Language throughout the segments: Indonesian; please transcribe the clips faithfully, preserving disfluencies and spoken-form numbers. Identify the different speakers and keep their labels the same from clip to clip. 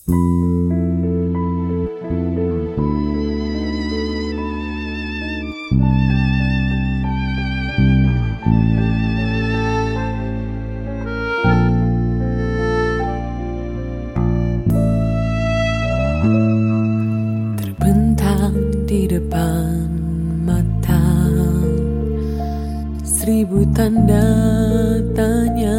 Speaker 1: Terbentang di depan mata, seribu tanda tanya.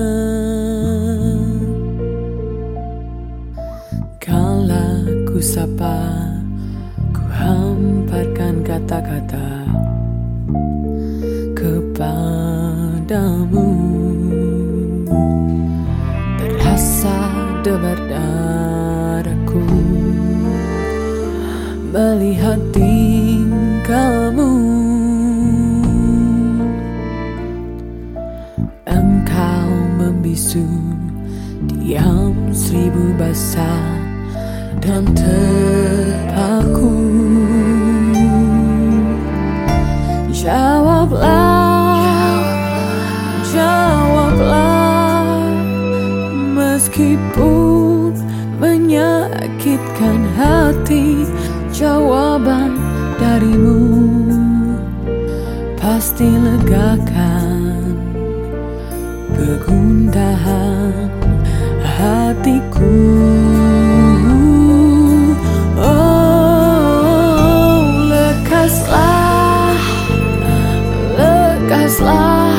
Speaker 1: Kala ku sapa, ku hamparkan kata-kata kepadamu. Terasa debar dadaku melihat tingkahmu. Engkau membisu, diam seribu bahasa dan terpaku. Jawablah, jawablah, meskipun menyakitkan hati. Jawaban darimu pasti legakan kegundahan hatiku. Oh, lekaslah, lekaslah,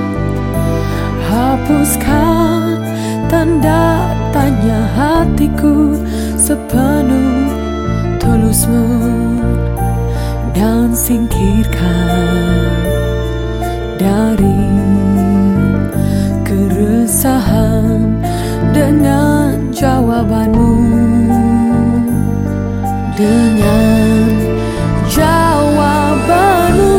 Speaker 1: hapuskan tanda tanya hatiku sepenuh tulusmu, dan singkirkan dari keresahan dengan jawabanmu, dengan jawabanmu.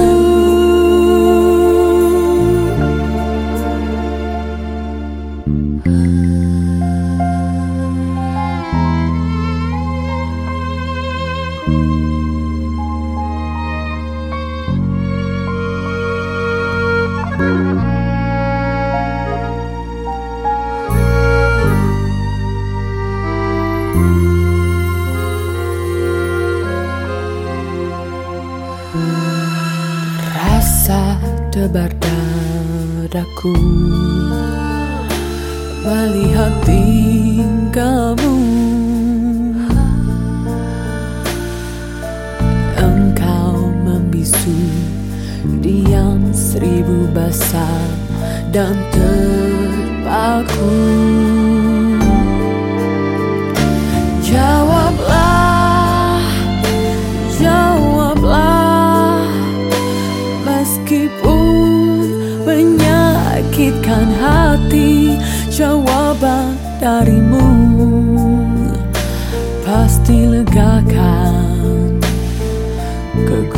Speaker 1: Rasa debar dadaku melihat tingkahmu. Engkau membisu, diam seribu bahasa dan terpaku. Jawablah, jawablah, meskipun menyakitkan hati. Jawaban darimu pasti legakan kegundahan